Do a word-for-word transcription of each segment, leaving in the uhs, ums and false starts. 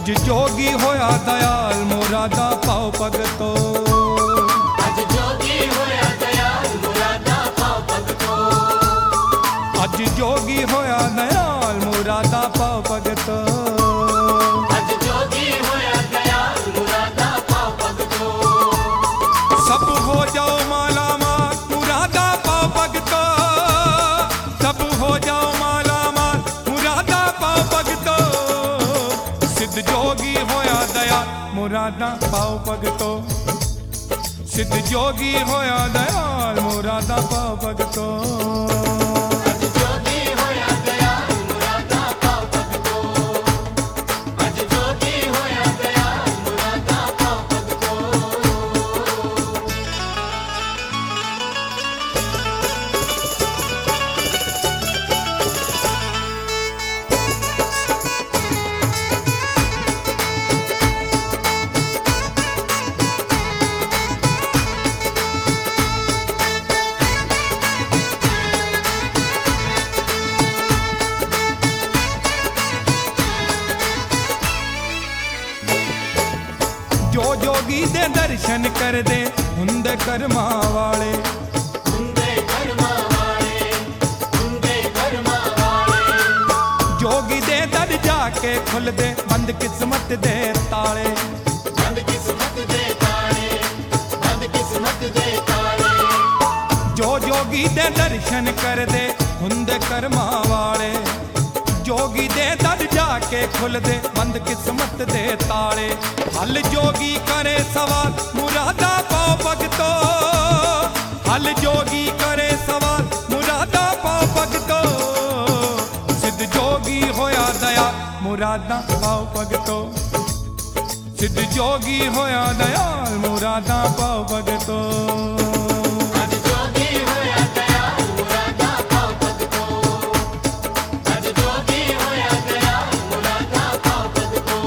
अज जोगी होया दयाल मुरादा पाओ भगतो। अज जोगी होया दयाल मुरादा पाओ भगतो। अज जोगी होया दयाल मुरादा पाओ भगतो। अज जोगी होया दयाल मुरादा पाओ भगतो। सब हो जाओ माला माल मुरादा पाओ भगतो। सब हो जाओ माला माल मुरादा पाओ भगतो। सिद्ध जोगी होया दयाल मुरादा पाओ भगतो। सिद्ध जोगी होया दयाल मुरादा पाओ भगतो। अज जोगी होया दयाल मुरादा पाओ भगतो। अज जोगी होया दयाल मुरादा पाओ भगतो। जो जोगी दे दर्शन कर दे हुंदे कर्मा वाले। हुंदे कर्मा वाले। हुंदे कर्मा वाले। जोगी दे दर जाके खुल दे बंद किस्मत दे ताले। बंद किस्मत दे ताले। बंद किस्मत दे ताले। जो जोगी दे दर्शन कर दे हुंदे कर्मा वाले। जोगी दे दर जाके खुल दे बंद किस्मत दे ताले। हल जोगी करे सवाल मुरादा पाओ भगतो। हल जोगी करे सवाल मुरादा पाओ भगतो। सिद्ध जोगी होया दया मुरादा पाओ भगतो। सिद्ध जोगी होया दयाल मुरादा पाओ भगतो। अज जोगी होया दयाल मुरादा पाओ भगतो। अज जोगी होया दयाल मुरादा पाओ भगतो।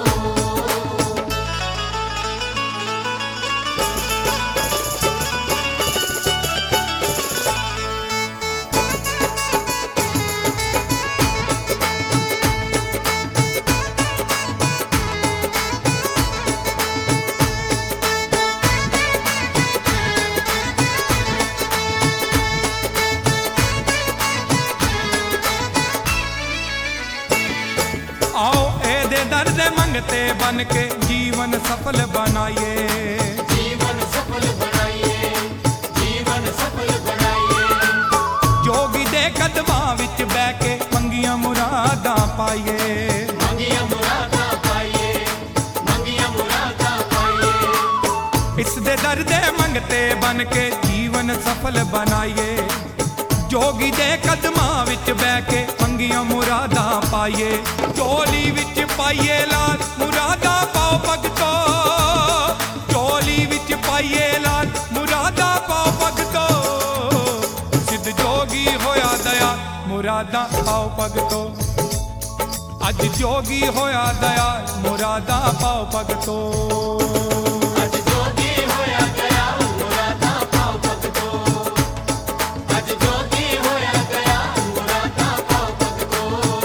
आओ एदे दर्द मंगते बन के जीवन सफल बनाइए। जीवन सफल बनाइए। जीवन सफल बनाइए। जोगी दे कदमां विच बैठ के मंगियां मुरादां पाइए। मंगिया मुरादा पाइए। मंगिया मुरादा पाइए। इस दे दर्द मंगते बन के जीवन सफल बनाइए। जोगी दे कदमां विच बैठ के मंगियां मुरादां पाइए। चोली विच पाइए लाल मुरादा पाओ भगतो। चोली विच पाइए लाल मुरादा पाओ भगतो। सिद्ध जोगी होया दया मुरादा पाओ भगतो। अज जोगी होया दया मुरादा पाओ भगतो। अज जोगी होया दयाल मुरादा पाओ भगतो। अज जोगी होया दयाल मुरादा पाओ भगतो।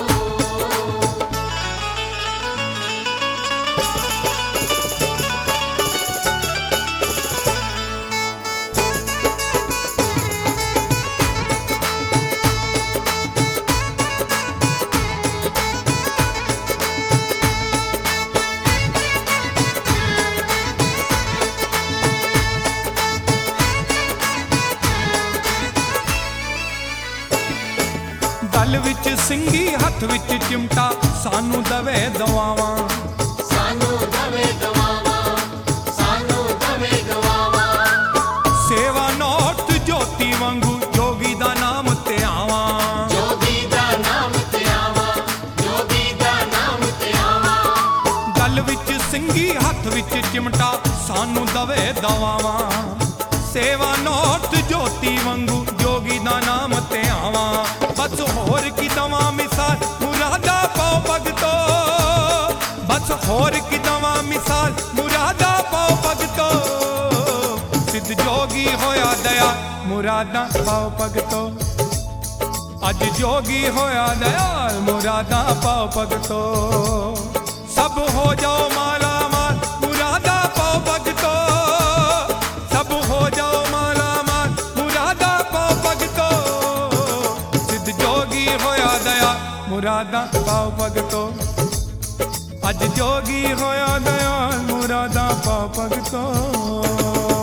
गल विच सिंगी हथ विच चिमटा सानू दवे दवावां। सानू दवे दवावां। सानू दवे दवावां। सेवा नोट ज्योति वांगू जोगी दा नाम ते आवां। जोगी दा नाम ते आवां। जोगी दा नाम ते आवां। गल विच सिंगी हथ विच चिमटा सानू दवे दवावां। सेवा नोट ज्योति वांगू जोगी दा नाम ते आवां। बस होर की दवा मिसाल मुरादा पाओ भगतो। बस होर की दवा मिसाल मुरादा पाओ भगतो। सिद्ध जोगी होया दया मुरादा पाओ भगतो। अज जोगी होया दयाल मुरादा पाओ भगतो। सब हो जाओ माला माल मुरादा पाओ भगतो, सब हो जाओ माला माल मुरादा पाओ भगतो, सिद्ध जोगी होया दया मुरादा पाओ भगतो, अज जोगी होया दया मुरादा पाओ भगतो।